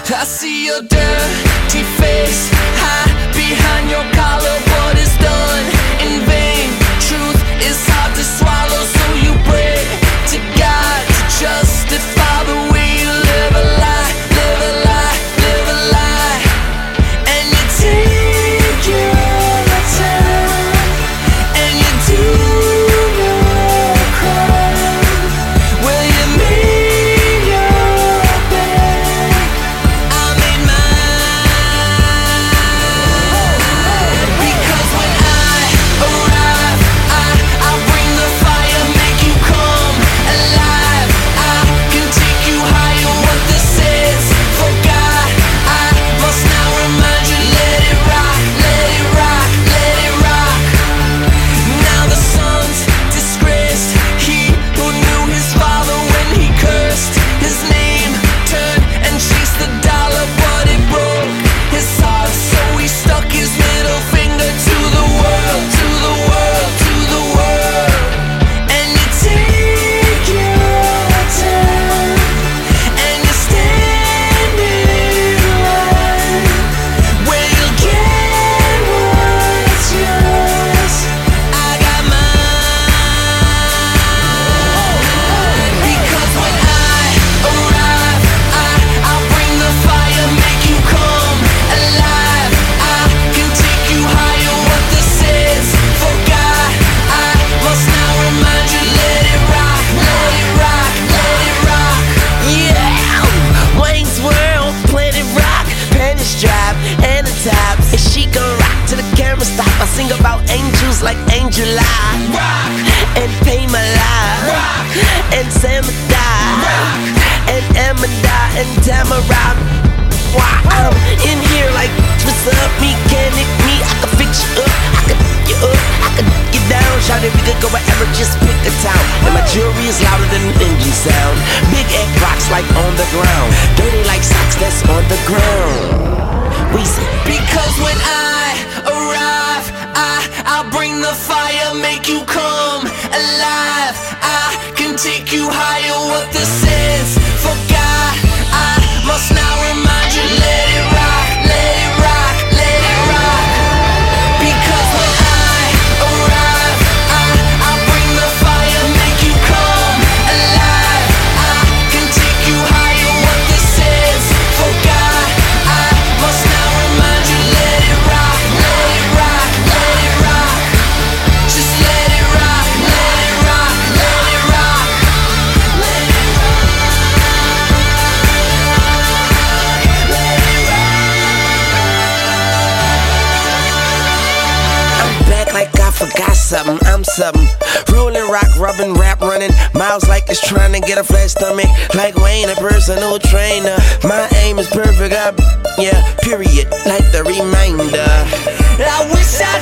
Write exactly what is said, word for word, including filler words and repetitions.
I see your dirty face hide behind your collar. What is done in vain? Truth is hard to swallow, so you pray to God to justify the way you live a lie, live a lie, live a lie. And you take your time, and you do your crime. Will you make your bed? I made mine. Because when I arrive, I, I bring the fire, make you come alive. I can take you higher, what this is. Forgot, I must now remind you. Let it rock, let it rock, let it rock. Now the son's disgraced, he who knew his father when he cursed his name, turned and chased the dollar, but it broke his heart, so he stuck his middle finger to the world, to the world, to the world. And you take your time, and you stand in line, where you'll get what's yours. I got mine. Because when I arrive, I, I bring the fire, make you come alive. I can take you higher, what this is. Forgot, I must now remind you. Let it rock, let it rock, let it rock. Yeah, Wayne's World, Planet Rock, panties drop and the tops. And she gon' rock till the camera stop. I sing about angels like Angel Eye, rock, and Pay My Life, rock, and Samadai, rock, and Amanda and Tamara. Why I'm in here like, what's up, mechanic me? I can fix you up, I can you up, I can get down. Shout it, we could go wherever, just pick a town. And my jewelry is louder than an engine sound. Big egg rocks like on the ground, dirty like socks that's on the ground. We say, because when I arrive, I, I bring the fire, make you come alive. I can take you higher, what this is. Forgot, I must now remind you. Let it rock, let it rock, let it rock. Because when I arrive, I, I bring the fire, make you come alive. I can take you higher, what this is. Forgot, I must now remind you. Let it rock, let it rock, let it rock. Just let it rock, let it rock, let it rock. Let it rock, let it rock. I'm back like I forgot something, I'm something. Rolling, rock, rubbing, rap, running. Miles like it's trying to get a flat stomach. Like Wayne, a personal trainer. My aim is perfect, I, yeah, period, like the reminder. I wish I